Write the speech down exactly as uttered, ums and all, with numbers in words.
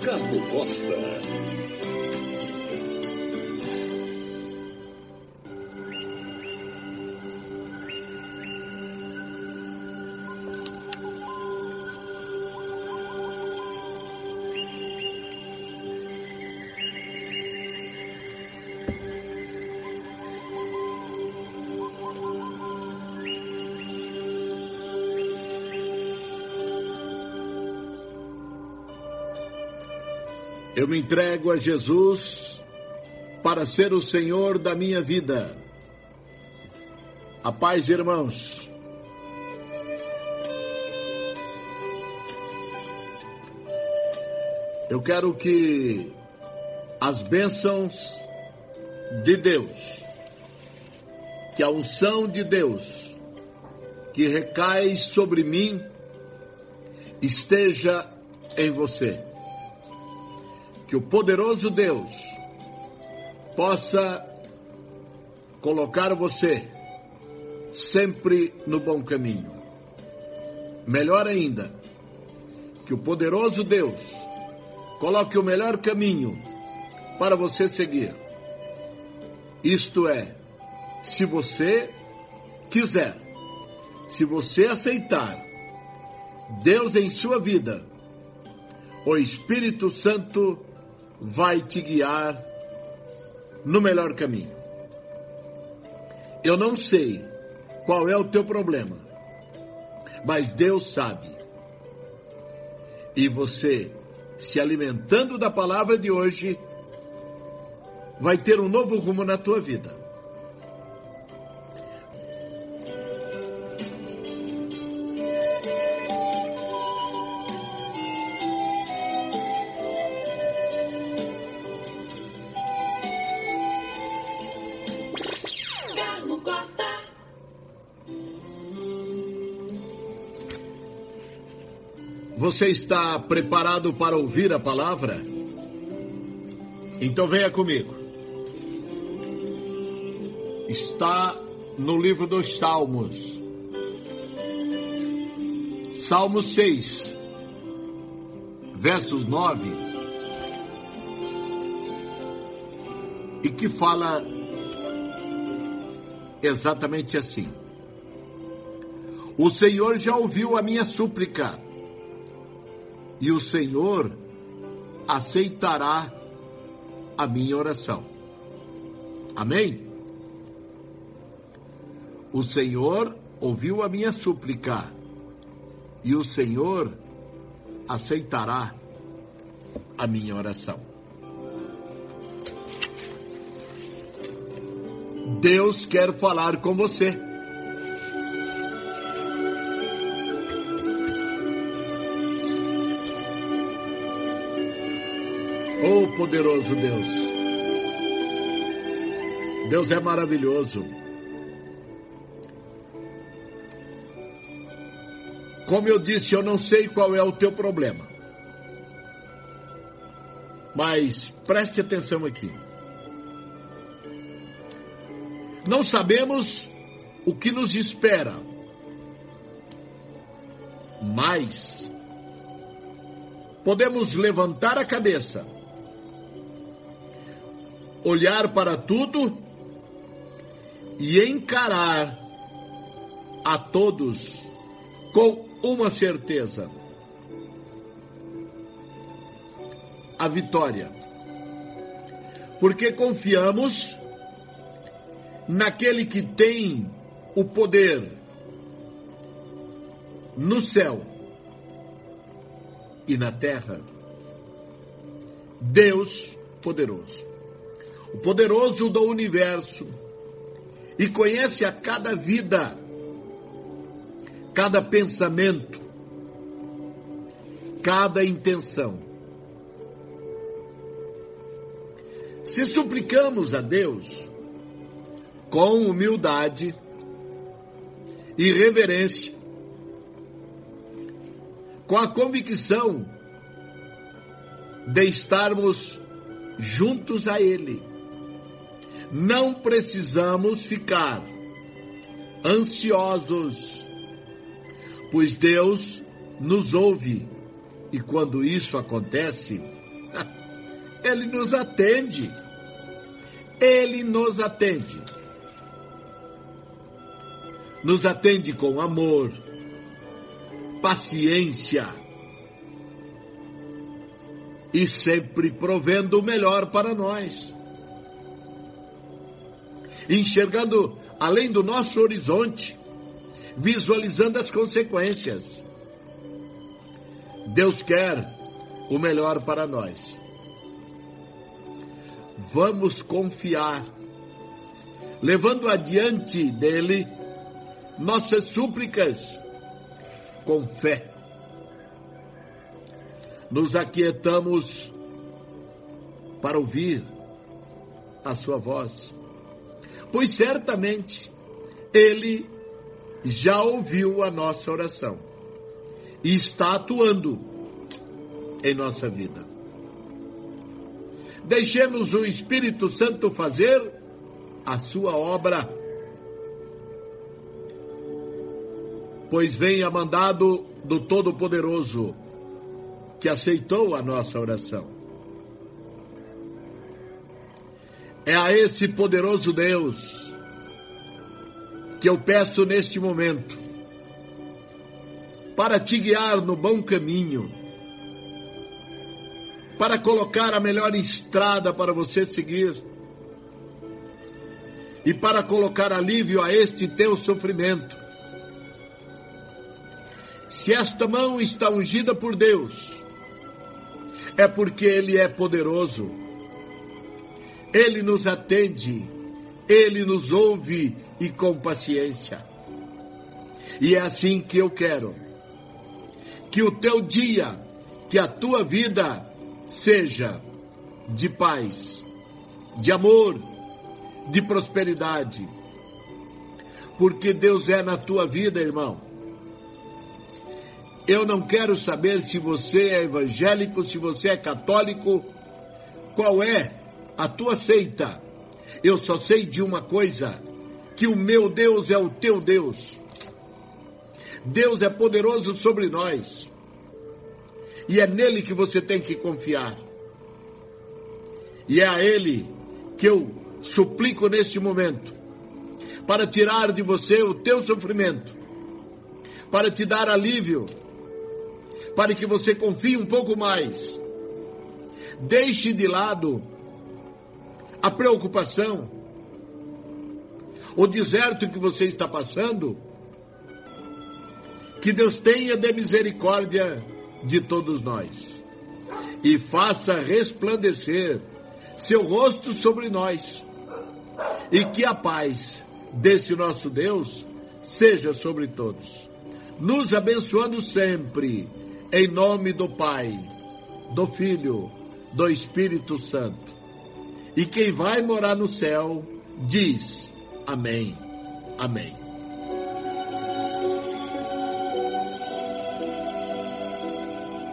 Ricardo Costa. Eu me entrego a Jesus para ser o Senhor da minha vida. A paz, irmãos. Eu quero que as bênçãos de Deus, que a unção de Deus que recai sobre mim, esteja em você. Que o poderoso Deus possa colocar você sempre no bom caminho. Melhor ainda, que o poderoso Deus coloque o melhor caminho para você seguir. Isto é, se você quiser, se você aceitar Deus em sua vida, o Espírito Santo vai te guiar no melhor caminho. Eu não sei qual é o teu problema, mas Deus sabe. E você, se alimentando da palavra de hoje, vai ter um novo rumo na tua vida. Você está preparado para ouvir a palavra? Então venha comigo. Está no livro dos Salmos. Salmo seis, versos nove. E que fala exatamente assim: O Senhor já ouviu a minha súplica, e o Senhor aceitará a minha oração. Amém? O Senhor ouviu a minha súplica, e o Senhor aceitará a minha oração. Deus quer falar com você. Oh, poderoso Deus. Deus é maravilhoso. Como eu disse, eu não sei qual é o teu problema. Mas preste atenção aqui. Não sabemos o que nos espera, mas podemos levantar a cabeça, olhar para tudo e encarar a todos com uma certeza: a vitória. Porque confiamos naquele que tem o poder no céu e na terra. Deus poderoso, o poderoso do universo, e conhece a cada vida, cada pensamento, cada intenção. Se suplicamos a Deus com humildade e reverência, com a convicção de estarmos juntos a Ele, não precisamos ficar ansiosos, pois Deus nos ouve, e quando isso acontece, Ele nos atende. Ele nos atende. Nos atende com amor, paciência e sempre provendo o melhor para nós. Enxergando além do nosso horizonte, visualizando as consequências. Deus quer o melhor para nós. Vamos confiar, levando adiante dele nossas súplicas com fé. Nos aquietamos para ouvir a sua voz, pois certamente ele já ouviu a nossa oração e está atuando em nossa vida. Deixemos o Espírito Santo fazer a sua obra, pois vem a mandado do Todo-Poderoso, que aceitou a nossa oração. É a esse poderoso Deus que eu peço neste momento, para te guiar no bom caminho, para colocar a melhor estrada para você seguir, e para colocar alívio a este teu sofrimento. Se esta mão está ungida por Deus, é porque Ele é poderoso. Ele nos atende, Ele nos ouve e com paciência. E é assim que eu quero que o teu dia, que a tua vida seja de paz, de amor, de prosperidade. Porque Deus é na tua vida, irmão. Eu não quero saber se você é evangélico, se você é católico, qual é a tua seita. Eu só sei de uma coisa, que o meu Deus é o teu Deus. Deus é poderoso sobre nós. E é nele que você tem que confiar. E é a Ele que eu suplico neste momento, para tirar de você o teu sofrimento, para te dar alívio, para que você confie um pouco mais. Deixe de lado a preocupação, o deserto que você está passando. Que Deus tenha de misericórdia de todos nós e faça resplandecer seu rosto sobre nós, e que a paz desse nosso Deus seja sobre todos, nos abençoando sempre, em nome do Pai, do Filho, do Espírito Santo. E quem vai morar no céu diz amém, amém.